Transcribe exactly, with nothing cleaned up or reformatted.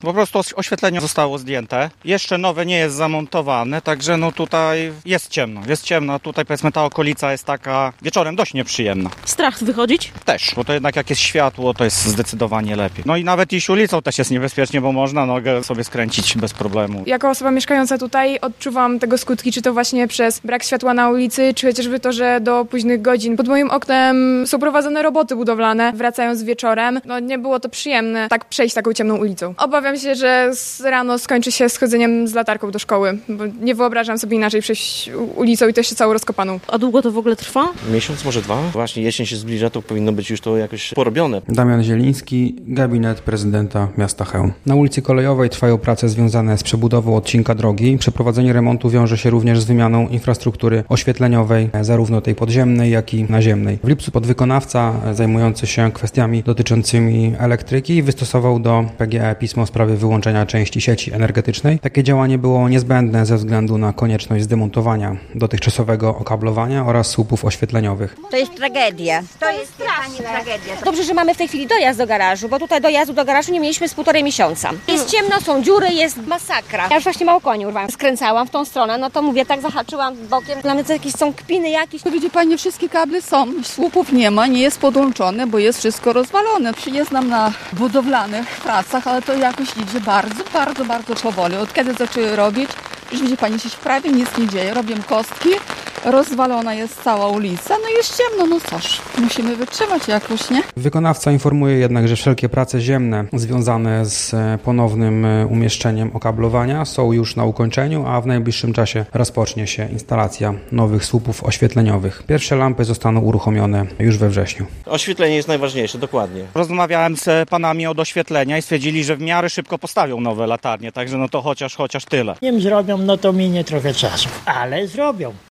Po prostu oświetlenie zostało zdjęte. Jeszcze nowe nie jest zamontowane, także no tutaj jest ciemno. Jest ciemno, tutaj powiedzmy ta okolica jest taka wieczorem dość nieprzyjemna. Strach wychodzić? Też, bo to jednak jak jest światło, to jest zdecydowanie lepiej. No i nawet iść ulicą też jest niebezpiecznie, bo można nogę sobie skręcić bez problemu. Jako osoba mieszkająca tutaj odczuwam tego skutki, czy to właśnie przez brak światła na ulicy, czy chociażby to, że do późnych godzin pod moim oknem są prowadzone roboty budowlane, wracając wieczorem. No nie było to przyjemne tak przejść taką ciemną ulicą. Obawiam się, że rano skończy się schodzeniem z latarką do szkoły, bo nie wyobrażam sobie inaczej przejść ulicą i to jeszcze całą rozkopaną. A długo to w ogóle trwa? Miesiąc, może dwa. Właśnie jesień się zbliża, to powinno być już to jakoś porobione. Damian Zieliński, gabinet prezydenta miasta Chełm. Na ulicy Kolejowej trwają prace związane z przebudową odcinka drogi. Przeprowadzenie remontu wiąże się również z wymianą infrastruktury oświetleniowej, zarówno tej podziemnej, jak i naziemnej. W lipcu podwykonawca zajmujący się kwestiami dotyczącymi elektryki wystosował do P G E pismo w sprawie wyłączenia części sieci energetycznej. Takie działanie było niezbędne ze względu na konieczność zdemontowania dotychczasowego okablowania oraz słupów oświetleniowych. To jest tragedia. To jest strasznie tragedia. Dobrze, że mamy w tej chwili dojazd do garażu, bo tutaj dojazdu do garażu nie mieliśmy z półtorej miesiąca. Jest ciemno, są dziury, jest masakra. Ja już właśnie mało koni urwałam. Skręcałam w tą stronę, no to mówię, tak zahaczyłam bokiem. Dla mnie to jakieś są kpiny jakieś. Widzi pani, wszystkie kable są, słupów nie ma, nie jest podłączone, bo jest wszystko rozwalone. Przyjeżdżam na budowlanych pracach, ale to jakoś idzie bardzo, bardzo, bardzo powoli. Od kiedy zaczęły robić, już widzi pani, się prawie nic nie dzieje. Robię kostki, rozwalona jest cała ulica, no i jest ciemno, no cóż, musimy wytrzymać jakoś, nie? Wykonawca informuje jednak, że wszelkie prace ziemne związane z ponownym umieszczeniem okablowania są już na ukończeniu, a w najbliższym czasie rozpocznie się instalacja nowych słupów oświetleniowych. Pierwsze lampy zostaną uruchomione już we wrześniu. Oświetlenie jest najważniejsze, dokładnie. Rozmawiałem z panami od oświetlenia i stwierdzili, że w miarę szybko postawią nowe latarnie, także no to chociaż, chociaż tyle. Nim zrobią, no to minie trochę czasu, ale zrobią.